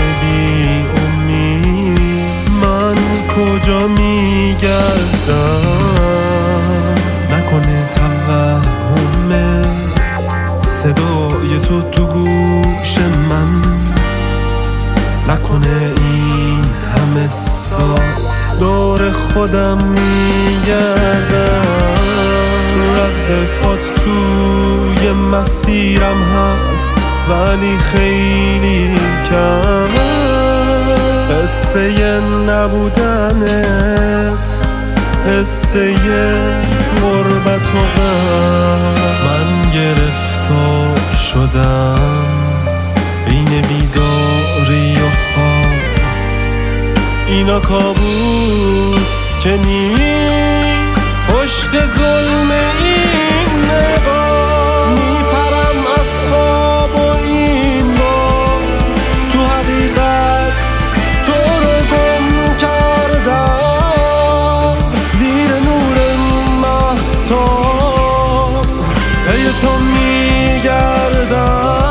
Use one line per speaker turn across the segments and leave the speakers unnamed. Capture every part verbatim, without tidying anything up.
بی امید من کجا میگردم؟ نکنه توهمه صدای تو تو گوش من، نکنه این همه سال دور خودم میگردم. رد پات توی مسیرم هست ولی خیلی کم. قصه نبودنت، قصه غربت و غم. من گرفتار شدم بین بیداری و خواب. اینا کابوس که نیست پشت ظلم این نگاه. میپرم از خواب و این بار تو حقیقت تو رو گم کردم. زیر نور مهتاب پی تو میگردم.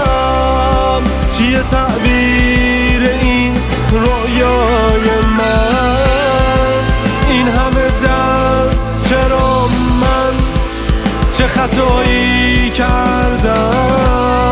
چیه تعبیر این رویای من؟ این همه درد چرا من؟ چه خطایی کردم؟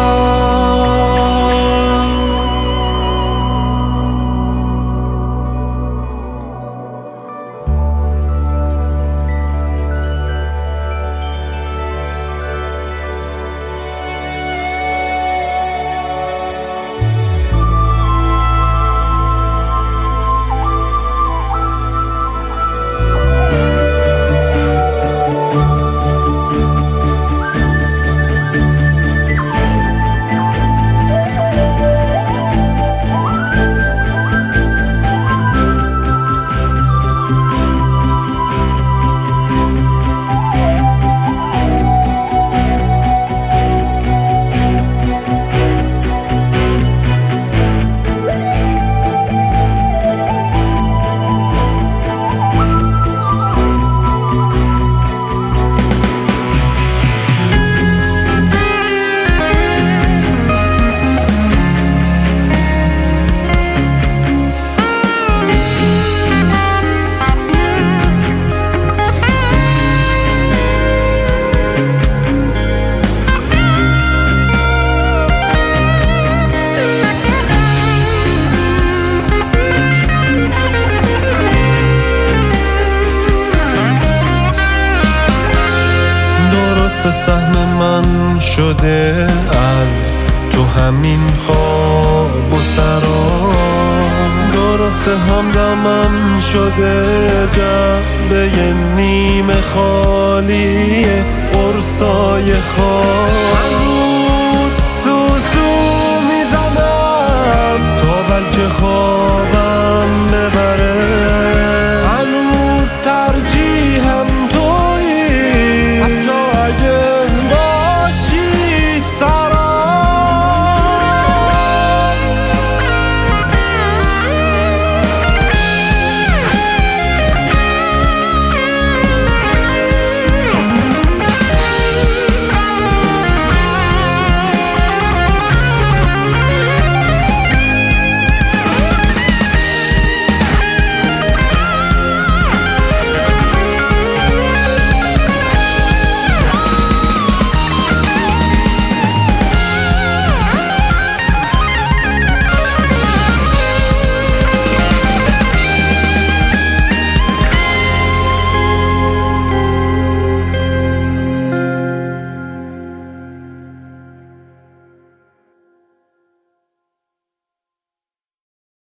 سهم من شده از تو همین خواب و سرام. درسته همدمم شده جنبه نیمه خالی قرصای خواب. هنوز سوسو میزنم تا بلکه خواب